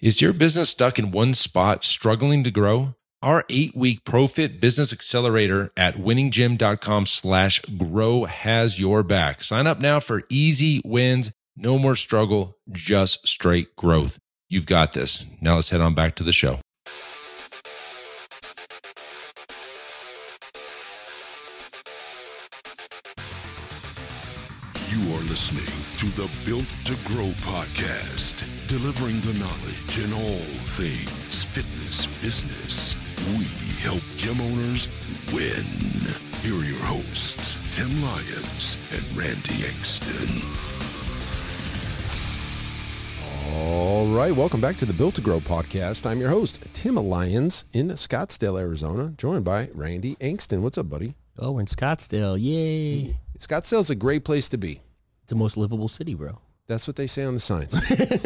Is your business stuck in one spot, struggling to grow? Our 8-week ProFit Business Accelerator at winninggym.com/grow has your back. Sign up now for easy wins, no more struggle, just straight growth. You've got this. Now let's head on back to the show. You are listening to the Built to Grow podcast, delivering the knowledge in all things fitness business. We help gym owners win. Here are your hosts, Tim Lyons and Randy Engston. All right, welcome back to the Built to Grow podcast. I'm your host, Tim Lyons in Scottsdale, Arizona, joined by Randy Engston. What's up, buddy? Oh, we're in Scottsdale. Yay. Scottsdale's a great place to be. It's the most livable city, bro. That's what they say on the signs.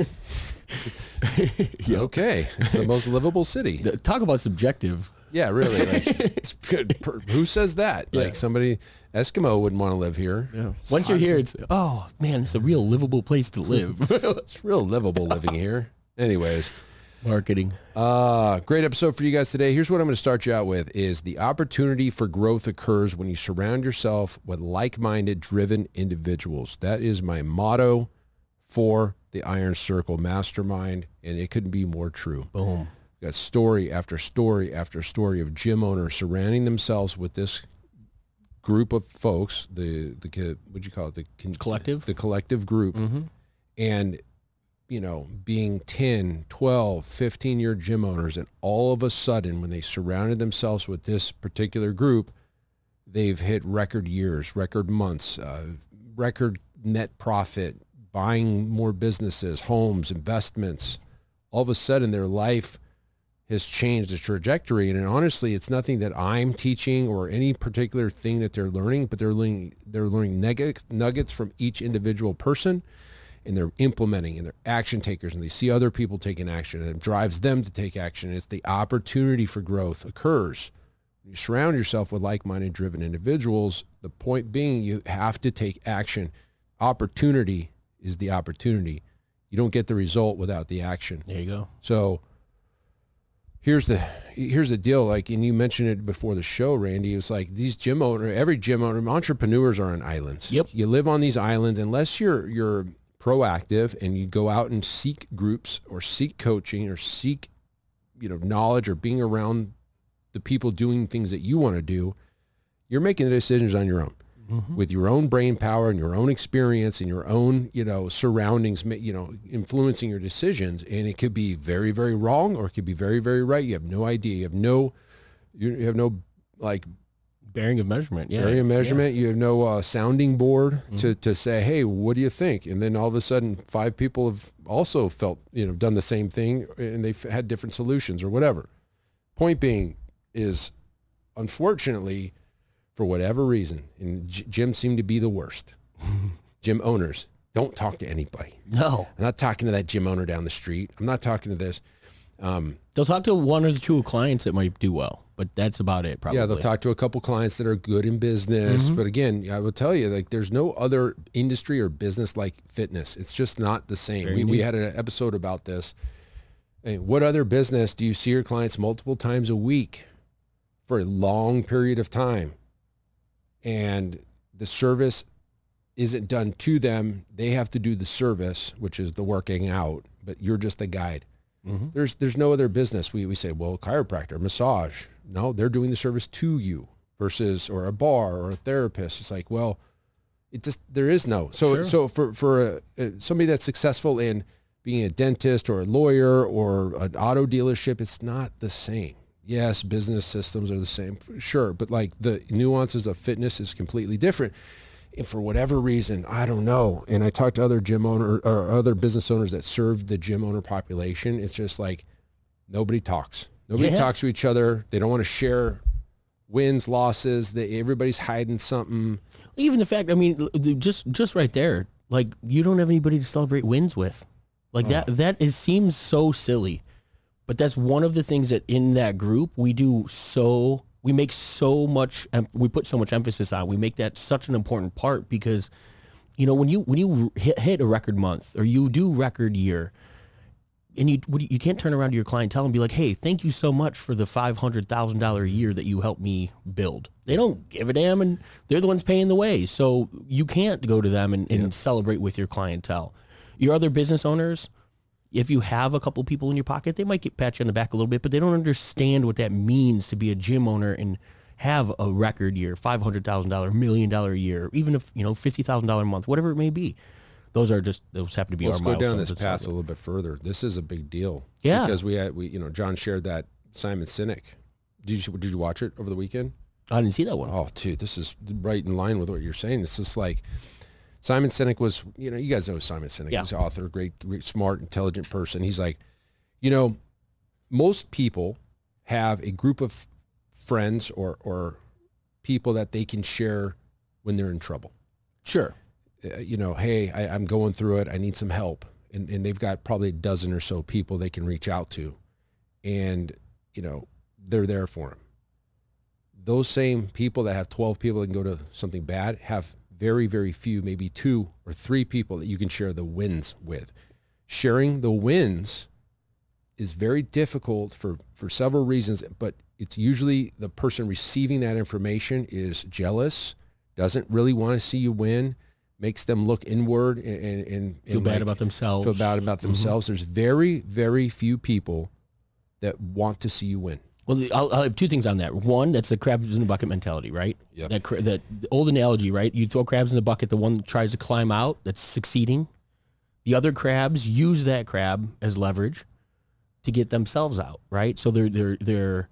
Okay, it's the most livable city. Talk about subjective. Yeah, really. Like, it's good. Who says that? Yeah. Like somebody, Eskimo wouldn't want to live here. Yeah. Once you're here, it's, oh, man, it's a real livable place to live. It's real livable living here. Anyways. Marketing. Great episode for you guys today. Here's what I'm going to start you out with is the opportunity for growth occurs when you surround yourself with like-minded, driven individuals. That is my motto for the Iron Circle Mastermind, and it couldn't be more true. Boom. We got story after story after story of gym owners surrounding themselves with this group of folks, what'd you call it? The Collective? The collective group. Mm-hmm. And you know, being 10, 12, 15-year gym owners, and all of a sudden, when they surrounded themselves with this particular group, they've hit record years, record months, record net profit, buying more businesses, homes, investments. All of a sudden, their life has changed the trajectory. And honestly, it's nothing that I'm teaching or any particular thing that they're learning, but they're learning nuggets from each individual person. And they're implementing, and they're action takers, and they see other people taking action, and it drives them to take action. It's the opportunity for growth occurs. You surround yourself with like-minded, driven individuals. The point being, you have to take action. Opportunity is the opportunity. You don't get the result without the action. There you go. So here's the deal. Like, and you mentioned it before the show, Randy. It was like these gym owner, every gym owner, entrepreneurs are on islands. Yep. You live on these islands unless you're proactive and you go out and seek groups or seek coaching or seek, knowledge or being around the people doing things that you want to do. You're making the decisions on your own. Mm-hmm. With your own brain power and your own experience and your own, surroundings, influencing your decisions. And it could be very, very wrong, or it could be very, very right. You have no idea. You have no Bearing of measurement. Yeah. Bearing of measurement. Yeah. You have no sounding board to say, hey, what do you think? And then all of a sudden 5 people have also felt, done the same thing, and they've had different solutions or whatever. Point being is, unfortunately, for whatever reason, and gyms seem to be the worst. Gym owners don't talk to anybody. No. I'm not talking to that gym owner down the street. I'm not talking to this. They'll talk to one or two clients that might do well, but that's about it, probably. Yeah, they'll talk to a couple clients that are good in business. Mm-hmm. But again, I will tell you, like, there's no other industry or business like fitness. It's just not the same. We had an episode about this. Hey, what other business do you see your clients multiple times a week for a long period of time? And the service isn't done to them. They have to do the service, which is the working out, but you're just the guide. Mm-hmm. There's no other business. We say, well, chiropractor, massage. No, they're doing the service to you versus, or a bar or a therapist. It's like, well, there is no. So, sure. So for somebody that's successful in being a dentist or a lawyer or an auto dealership, it's not the same. Yes, business systems are the same, sure. But like the nuances of fitness is completely different. And for whatever reason, I don't know. And I talked to other gym owner or other business owners that serve the gym owner population. It's just like nobody talks. Nobody talks to each other. They don't want to share wins, losses. Everybody's hiding something. Even the fact, I mean, just right there, like you don't have anybody to celebrate wins with. Like that seems so silly. But that's one of the things that in that group we make so much, we put so much emphasis on. We make that such an important part because, when you hit a record month or you do record year, And you can't turn around to your clientele and be like, hey, thank you so much for the $500,000 a year that you helped me build. They don't give a damn, and they're the ones paying the way. So you can't go to them and celebrate with your clientele. Your other business owners, if you have a couple people in your pocket, they might pat you on the back a little bit, but they don't understand what that means to be a gym owner and have a record year, $500,000, $1 million a year, even if, $50,000 a month, whatever it may be. Those happen to be our milestones. Let's go down this path a little bit further. This is a big deal. Yeah. Because John shared that Simon Sinek. Did you watch it over the weekend? I didn't see that one. Oh, dude, this is right in line with what you're saying. It's just like Simon Sinek was, you guys know Simon Sinek. Yeah. He's an author, great, smart, intelligent person. He's like, most people have a group of friends or people that they can share when they're in trouble. Sure. Hey, I'm going through it. I need some help. And they've got probably a dozen or so people they can reach out to. And, they're there for them. Those same people that have 12 people that can go to something bad have very, very few, maybe 2 or 3 people that you can share the wins with. Sharing the wins is very difficult for several reasons, but it's usually the person receiving that information is jealous, doesn't really want to see you win, makes them look inward and feel bad about themselves. Mm-hmm. There's very, very few people that want to see you win. Well, I'll have 2 things on that. One, that's the crabs in the bucket mentality, right? Yep. That old analogy, right? You throw crabs in the bucket, the one that tries to climb out, that's succeeding. The other crabs use that crab as leverage to get themselves out, right? So they're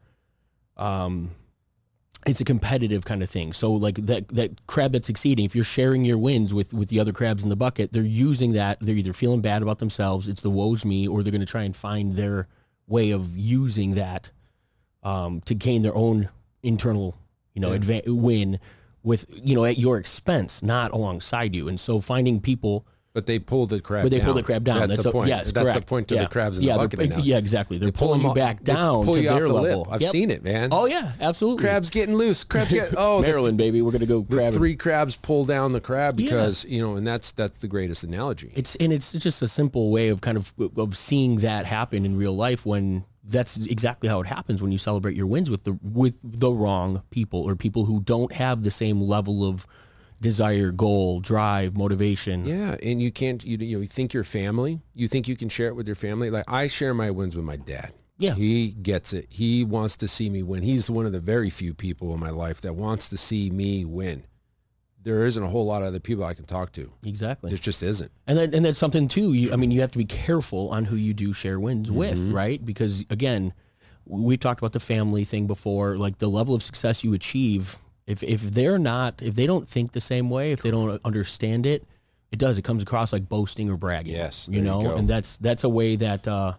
it's a competitive kind of thing. So like that crab that's succeeding, if you're sharing your wins with the other crabs in the bucket, they're using that. They're either feeling bad about themselves, it's the woe's me, or they're going to try and find their way of using that to gain their own internal, win with, at your expense, not alongside you. And so finding people. But they pull the crab down. That's the point. Yes, that's correct. the point to the crabs in the bucket now. Yeah, exactly. They're pulling you back down to their level. I've seen it, man. Oh, yeah, absolutely. Crabs getting loose. Maryland, baby. We're going to go crabbing. 3 crabs pull down the crab because, and that's the greatest analogy. It's just a simple way of kind of seeing that happen in real life when that's exactly how it happens when you celebrate your wins with the wrong people or people who don't have the same level of desire, goal, drive, motivation. Yeah, and you can't, you think your family, you think you can share it with your family. Like I share my wins with my dad. Yeah. He gets it. He wants to see me win. He's one of the very few people in my life that wants to see me win. There isn't a whole lot of other people I can talk to. Exactly. There just isn't. And that's something too. You have to be careful on who you do share wins with, right? Because again, we talked about the family thing before, like the level of success you achieve. If they don't think the same way, if they don't understand it, it comes across like boasting or bragging. Yes, you go. And that's a way that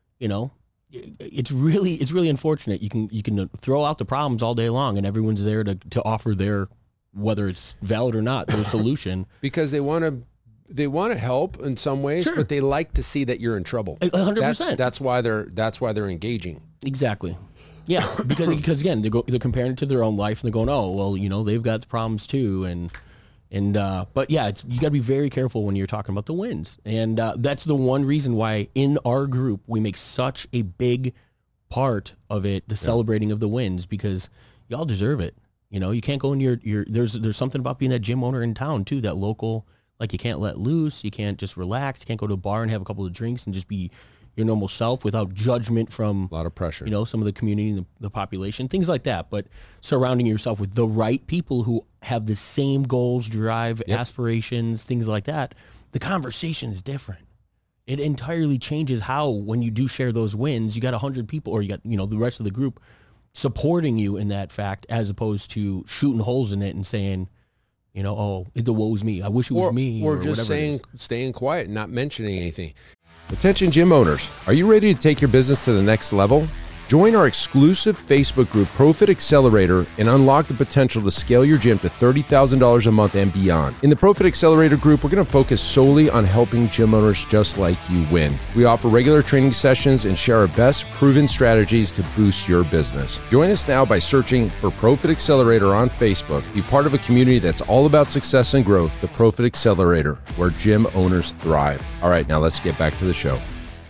it's really unfortunate. You can throw out the problems all day long, and everyone's there to offer their, whether it's valid or not, their solution because they want to help in some ways, sure. But they like to see that you're in trouble. 100%. That's why they're engaging. Exactly. Yeah, because again, they're comparing it to their own life and they're going, oh, well, they've got problems too, but yeah, you got to be very careful when you're talking about the wins, and that's the one reason why in our group we make such a big part of it, the celebrating of the wins, because y'all deserve it. You can't go in your there's something about being that gym owner in town too, that local, like you can't let loose, you can't just relax, you can't go to a bar and have a couple of drinks and just be your normal self without judgment from a lot of pressure, some of the community and the population, things like that. But surrounding yourself with the right people who have the same goals, drive, aspirations, things like that, the conversation is different. It entirely changes how, when you do share those wins, you got 100 people, or you got, the rest of the group supporting you in that fact, as opposed to shooting holes in it and saying, oh, the woe's me. I wish it was me. Or just staying quiet and not mentioning anything. Attention gym owners, are you ready to take your business to the next level? Join our exclusive Facebook group, Profit Accelerator, and unlock the potential to scale your gym to $30,000 a month and beyond. In the Profit Accelerator group, we're going to focus solely on helping gym owners just like you win. We offer regular training sessions and share our best proven strategies to boost your business. Join us now by searching for Profit Accelerator on Facebook. Be part of a community that's all about success and growth, the Profit Accelerator, where gym owners thrive. All right, now let's get back to the show.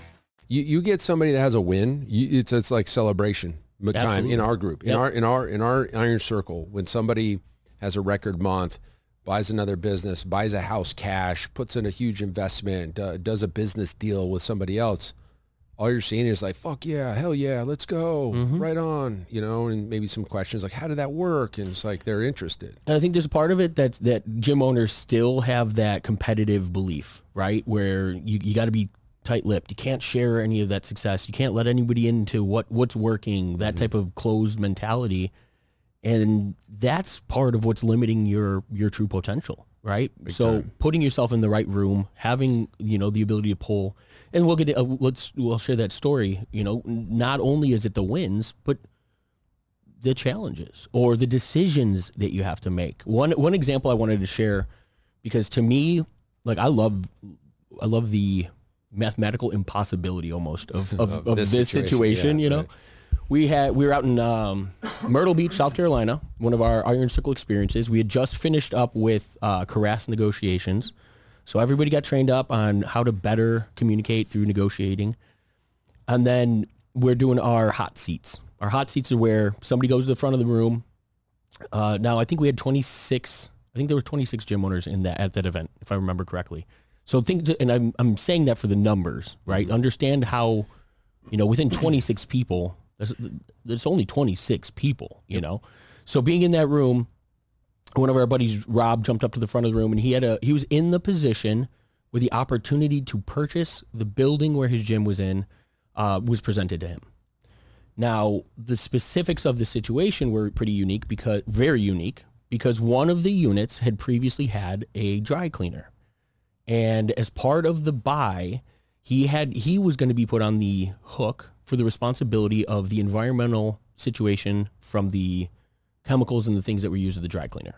You get somebody that has a win, it's like celebration time Absolutely. in our group, in our Iron Circle. When somebody has a record month, buys another business, buys a house cash, puts in a huge investment, does a business deal with somebody else, all you're seeing is like, fuck yeah, hell yeah, let's go, right on, and maybe some questions like, how did that work? And it's like they're interested. And I think there's a part of it that gym owners still have that competitive belief, right? Where you got to be tight-lipped. You can't share any of that success. You can't let anybody into what's working, that type of closed mentality. And that's part of what's limiting your true potential, right? So putting yourself in the right room, having, the ability to pull, and we'll get we'll share that story, not only is it the wins, but the challenges or the decisions that you have to make. One example I wanted to share, because to me, like I love the mathematical impossibility almost of this situation, Right. We were out in Myrtle Beach, South Carolina, one of our Iron Circle experiences. We had just finished up with CARAS negotiations. So everybody got trained up on how to better communicate through negotiating. And then we're doing our hot seats. Our hot seats are where somebody goes to the front of the room. Now, I think we had 26, I think there were 26 gym owners at that event, if I remember correctly. So and I'm saying that for the numbers, right? Understand how, within 26 people, there's only 26 people, So being in that room, one of our buddies, Rob, jumped up to the front of the room, and he was in the position where the opportunity to purchase the building where his gym was in was presented to him. Now, the specifics of the situation were very unique, because one of the units had previously had a dry cleaner. And as part of the buy, he was going to be put on the hook for the responsibility of the environmental situation from the chemicals and the things that were used at the dry cleaner.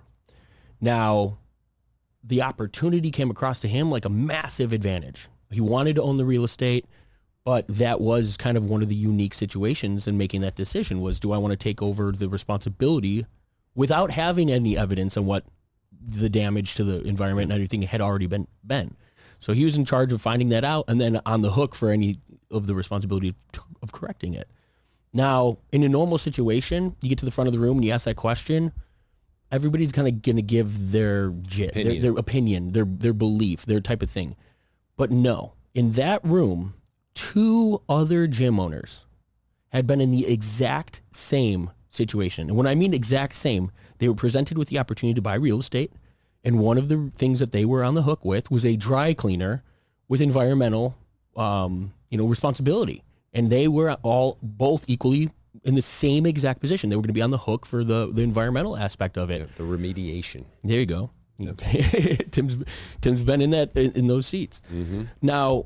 Now, the opportunity came across to him like a massive advantage. He wanted to own the real estate, but that was kind of one of the unique situations in making that decision was, do I want to take over the responsibility without having any evidence on what the damage to the environment and everything had already been? So he was in charge of finding that out and then on the hook for any of the responsibility of correcting it. Now, in a normal situation, you get to the front of the room and you ask that question, everybody's kind of going to give their opinion, their belief, their type of thing. But no, in that room, 2 other gym owners had been in the exact same situation. And when I mean exact same, they were presented with the opportunity to buy real estate. And one of the things that they were on the hook with was a dry cleaner with environmental, responsibility. And they were both equally in the same exact position. They were going to be on the hook for the environmental aspect of it. Yeah, the remediation. There you go. Yep. Tim's been in those seats. Mm-hmm. Now,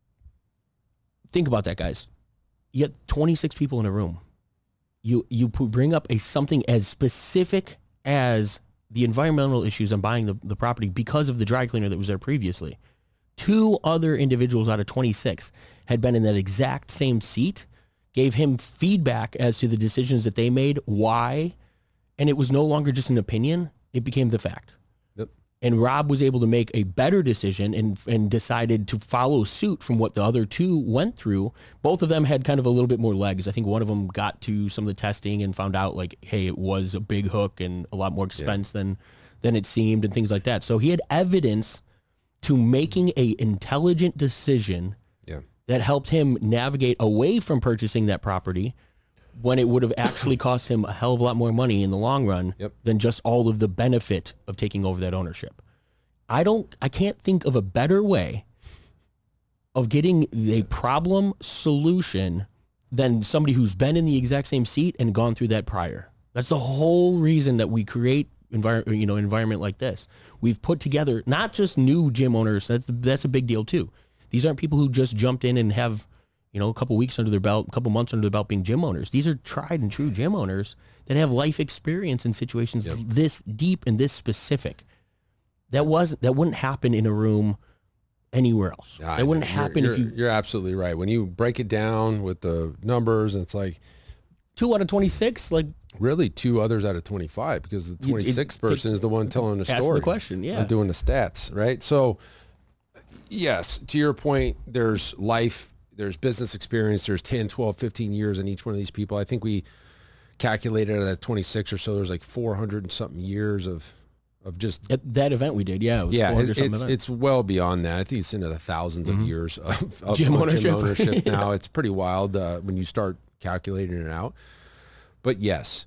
think about that, guys. You got 26 people in a room. You bring up something as specific as the environmental issues on buying the property because of the dry cleaner that was there previously. 2 other individuals out of 26 had been in that exact same seat, gave him feedback as to the decisions that they made, why, and it was no longer just an opinion, it became the fact. Yep. And Rob was able to make a better decision and decided to follow suit from what the other 2 went through. Both of them had kind of a little bit more legs. I think one of them got to some of the testing and found out like, hey, it was a big hook and a lot more expense than it seemed and things like that. So he had evidence to making a intelligent decision that helped him navigate away from purchasing that property when it would have actually cost him a hell of a lot more money in the long run than just all of the benefit of taking over that ownership. I can't think of a better way of getting a problem solution than somebody who's been in the exact same seat and gone through that prior. That's the whole reason that we create environment like this. We've put together not just new gym owners. That's a big deal too. These aren't people who just jumped in and have, a couple weeks under their belt, a couple months under their belt being gym owners. These are tried and true gym owners that have life experience in situations this deep and this specific. That wouldn't happen in a room anywhere else. That wouldn't happen if you... You're absolutely right. When you break it down with the numbers, it's like... 2 out of 26, like... Really, 2 others out of 25, because the 26th person is the one telling the story. Asking the question, and doing the stats, right? So... Yes, to your point, there's life there's business experience. There's 10, 12, 15 years in each one of these people. I think we calculated at 26 or so, there's like 400 and something years of just at that event we did. Yeah. It was it's well beyond that. I think it's into the thousands of years of gym ownership. Now it's pretty wild when you start calculating it out. But yes,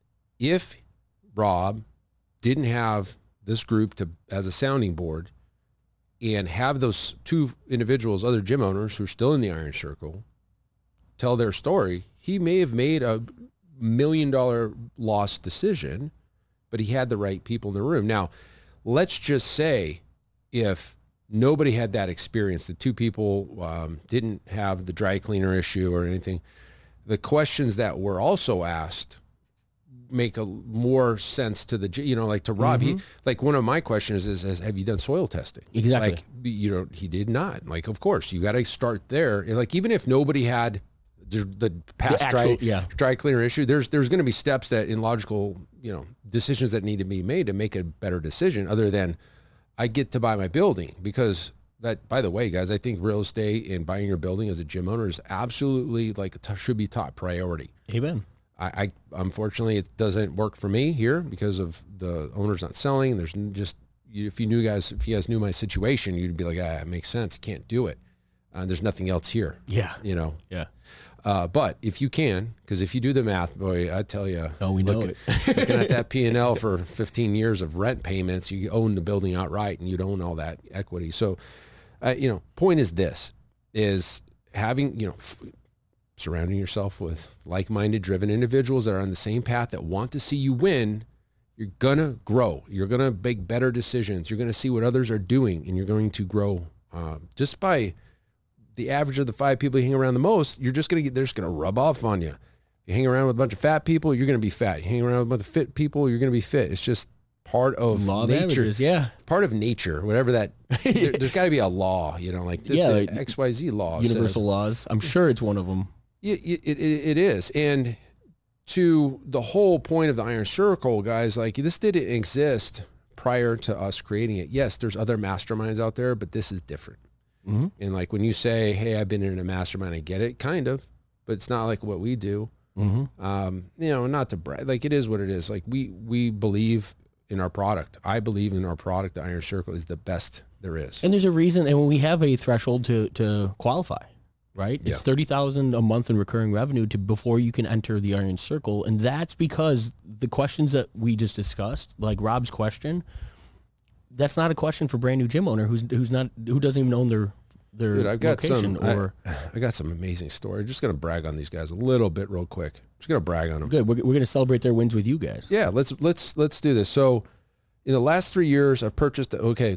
if Rob didn't have this group as a sounding board and have those two individuals, other gym owners who are still in the Iron Circle, tell their story, he may have made a $1 million loss decision, but he had the right people in the room. Now, let's just say if nobody had that experience, the two people didn't have the dry cleaner issue or anything, the questions that were also asked make more sense to like to Rob. He, like one of my questions is have you done soil testing? Exactly. Like, he did not. Like, of course, you got to start there. Like, even if nobody had the past dry cleaner issue, there's going to be steps that in logical, decisions that need to be made to make a better decision other than I get to buy my building. Because that, by the way, guys, I think real estate and buying your building as a gym owner is absolutely should be top priority. Amen. I unfortunately, it doesn't work for me here because of the owner's not selling. There's just, if you guys knew my situation, you'd be like, it makes sense. Can't do it. There's nothing else here. Yeah. Yeah. But if you can, because if you do the math, boy, I tell you. Oh, we know it. Looking at that P&L for 15 years of rent payments, you own the building outright and you don't own all that equity. So, point is this, is having, surrounding yourself with like-minded, driven individuals that are on the same path that want to see you win. You're going to grow. You're going to make better decisions. You're going to see what others are doing, and you're going to grow just by the average of the 5 people you hang around the most. They're just going to rub off on you. You hang around with a bunch of fat people, you're going to be fat. You hang around with a bunch of fit people, you're going to be fit. It's just part of law nature. Of averages, yeah. Part of nature, whatever that. There's got to be a law, like the XYZ law. Universal laws. I'm sure it's one of them. It is. And to the whole point of the Iron Circle, guys, like this didn't exist prior to us creating it. Yes, there's other masterminds out there, but this is different. Mm-hmm. And like when you say, hey, I've been in a mastermind, I get it, kind of, but it's not like what we do. Mm-hmm. Not to brag, like it is what it is. Like we believe in our product. I believe in our product. The Iron Circle is the best there is. And there's a reason, and when we have a threshold to qualify. Right? It's $30,000 a month in recurring revenue before you can enter the Iron Circle. And that's because the questions that we just discussed, like Rob's question, that's not a question for brand new gym owner who doesn't even own their Dude, I've got location. I got some amazing stories. I'm just going to brag on these guys a little bit real quick. Just going to brag on them. Good. We're going to celebrate their wins with you guys. Yeah, let's do this. So in the last 3 years, I've purchased,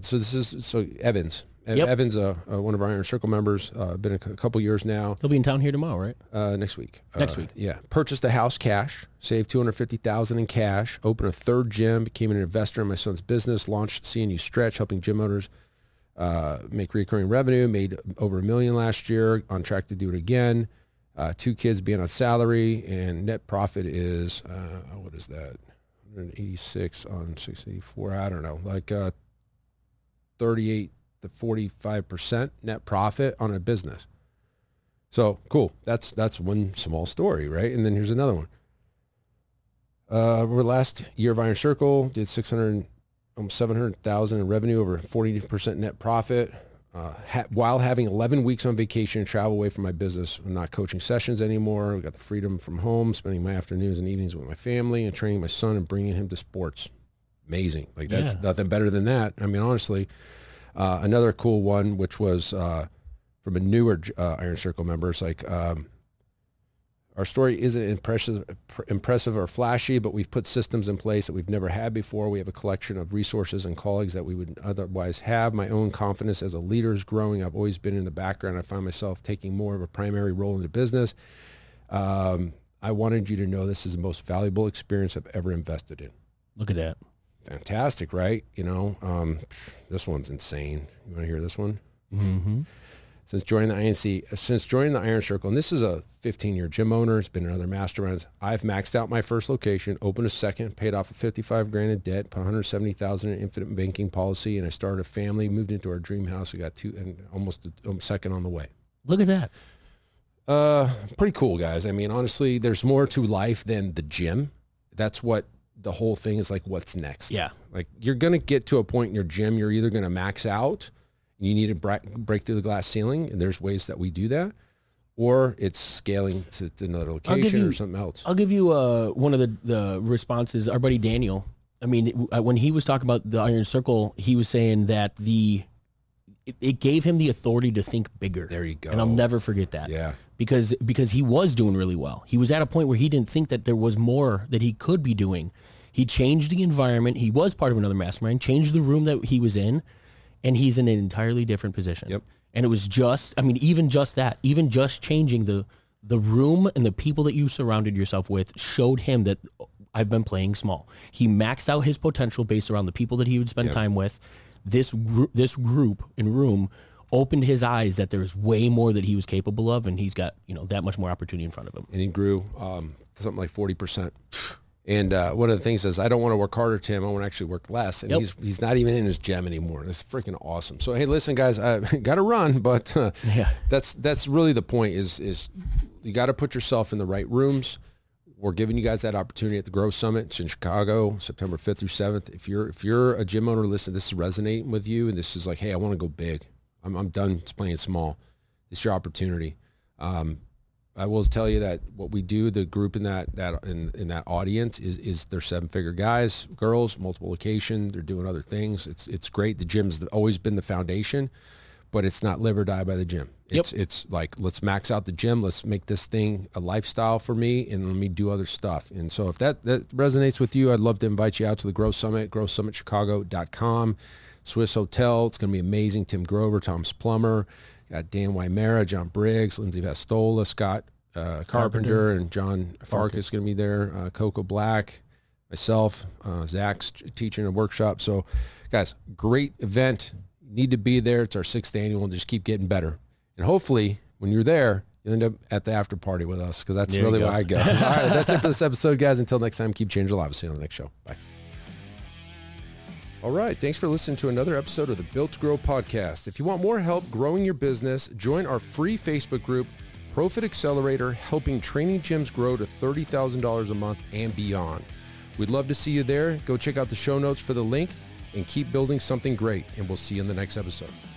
Evans. Yep. Evan's one of our Iron Circle members, been a couple years now. He'll be in town here tomorrow, right? Next week. Next week. Yeah. Purchased a house cash, saved $250,000 in cash, opened a third gym, became an investor in my son's business, launched CNU Stretch, helping gym owners make recurring revenue, made over $1 million last year, on track to do it again. 2 kids being on salary, and net profit is, what is that? 186 on 684. I don't know, like 38 to 45% net profit on a business. So cool. That's one small story, right? And then here's another one. Over last year of Iron Circle, did almost 700,000 in revenue, over 40% net profit, while having 11 weeks on vacation and travel away from my business. I'm not coaching sessions anymore. We got the freedom from home, spending my afternoons and evenings with my family and training my son and bringing him to sports. Amazing. Like that's nothing better than that. I mean, honestly. Another cool one, which was from a newer Iron Circle member. It's like our story isn't impressive or flashy, but we've put systems in place that we've never had before. We have a collection of resources and colleagues that we would otherwise have. My own confidence as a leader is growing. I've always been in the background. I find myself taking more of a primary role in the business. I wanted you to know this is the most valuable experience I've ever invested in. Look at that. Fantastic, right? This one's insane. You want to hear this one? Mm-hmm. Since joining the Iron Circle, and this is a 15-year gym owner, it's been in other masterminds, I've maxed out my first location, opened a second, paid off $55,000 in debt, put $170,000 in infinite banking policy, and I started a family, moved into our dream house. We got 2 and almost a second on the way. Look at that. Pretty cool, guys. I mean, honestly, there's more to life than the gym. That's what the whole thing is like, what's next? Yeah. Like, you're going to get to a point in your gym, you're either going to max out, and you need to break through the glass ceiling, and there's ways that we do that, or it's scaling to another location or something else. I'll give you one of the responses. Our buddy Daniel, I mean, when he was talking about the Iron Circle, he was saying that it gave him the authority to think bigger. There you go. And I'll never forget that. Yeah. Because he was doing really well. He was at a point where he didn't think that there was more that he could be doing. He changed the environment. He was part of another mastermind, changed the room that he was in, and he's in an entirely different position. Yep. And it was just, I mean, even just that, even just changing the room and the people that you surrounded yourself with showed him that I've been playing small. He maxed out his potential based around the people that he would spend time with. This group and room opened his eyes that there's way more that he was capable of, and he's got, that much more opportunity in front of him. And he grew something like 40%. And one of the things is, I don't want to work harder, Tim. I want to actually work less. And he's not even in his gym anymore. That's freaking awesome. So, hey, listen, guys, I got to run, but that's really the point is you got to put yourself in the right rooms. We're giving you guys that opportunity at the Grow Summit. It's in Chicago, September 5th through 7th. If you're a gym owner, listen, this is resonating with you, and this is like, hey, I want to go big. I'm done playing small. It's your opportunity. I will tell you that what we do, the group in that audience is they're 7-figure guys, girls, multiple location. They're doing other things. It's great. The gym's always been the foundation, but it's not live or die by the gym. It's like, let's max out the gym. Let's make this thing a lifestyle for me, and let me do other stuff. And so if that resonates with you, I'd love to invite you out to the Grow Summit, growsummitchicago.com. Swiss Hotel. It's going to be amazing. Tim Grover, Thomas Plummer, got Dan Wymera, John Briggs, Lindsay Vastola, Scott Carpenter, and John Farkas is going to be there. Coco Black, myself, Zach's teaching a workshop. So, guys, great event. Need to be there. It's our 6th annual, and just keep getting better. And hopefully, when you're there, you'll end up at the after party with us, because that's really where I go. All right, that's it for this episode, guys. Until next time, keep changing lives. See you on the next show. Bye. All right, thanks for listening to another episode of the Built to Grow podcast. If you want more help growing your business, join our free Facebook group, Profit Accelerator, helping training gyms grow to $30,000 a month and beyond. We'd love to see you there. Go check out the show notes for the link, and keep building something great, and we'll see you in the next episode.